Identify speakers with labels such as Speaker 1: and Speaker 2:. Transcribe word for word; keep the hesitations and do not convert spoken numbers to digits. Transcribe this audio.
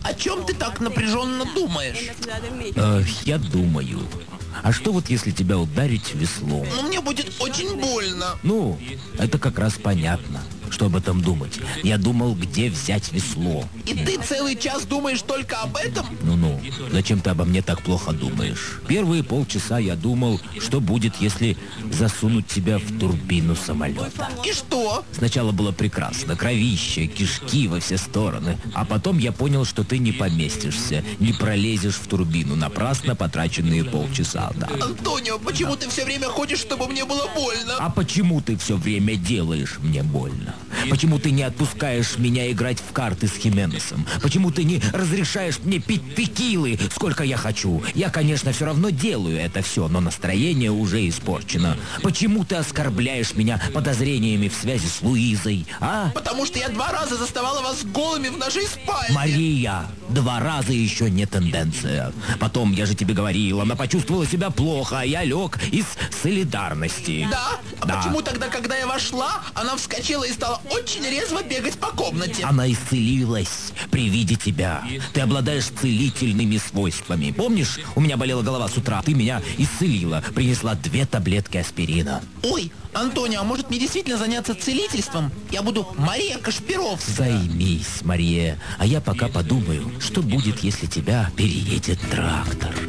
Speaker 1: О чем ты так напряженно думаешь?
Speaker 2: Э, я думаю, а что вот если тебя ударить веслом?
Speaker 1: Ну, мне будет очень больно.
Speaker 2: Ну, это как раз понятно, что об этом думать. Я думал, где взять весло.
Speaker 1: И ты целый час думаешь только об этом?
Speaker 2: Ну-ну, зачем ты обо мне так плохо думаешь? Первые полчаса я думал, что будет, если засунуть тебя в турбину самолета.
Speaker 1: И что?
Speaker 2: Сначала было прекрасно, кровище, кишки во все стороны. А потом я понял, что ты не поместишься, не пролезешь в турбину. Напрасно потраченные полчаса, да.
Speaker 1: Антонио, почему ты все время ходишь, чтобы мне было больно?
Speaker 2: А почему ты все время делаешь мне больно? Почему ты не отпускаешь меня играть в карты с Хименесом? Почему ты не разрешаешь мне пить текилы, сколько я хочу? Я, конечно, все равно делаю это все, но настроение уже испорчено. Почему ты оскорбляешь меня подозрениями в связи с Луизой, а?
Speaker 1: Потому что я два раза заставала вас голыми в нашей спальне.
Speaker 2: Мария, два раза еще не тенденция. Потом, я же тебе говорил, она почувствовала себя плохо, а я лег из солидарности.
Speaker 1: Да? А
Speaker 2: Да.
Speaker 1: почему тогда, когда я вошла, она вскочила и стала очень резво бегать по комнате?
Speaker 2: Она исцелилась при виде тебя. Ты обладаешь целительными свойствами. Помнишь, у меня болела голова с утра, ты меня исцелила, принесла две таблетки аспирина.
Speaker 1: Ой, Антонио, а может мне действительно заняться целительством? Я буду Мария Кашпировская.
Speaker 2: Займись, Мария, а я пока подумаю, что будет, если тебя переедет трактор.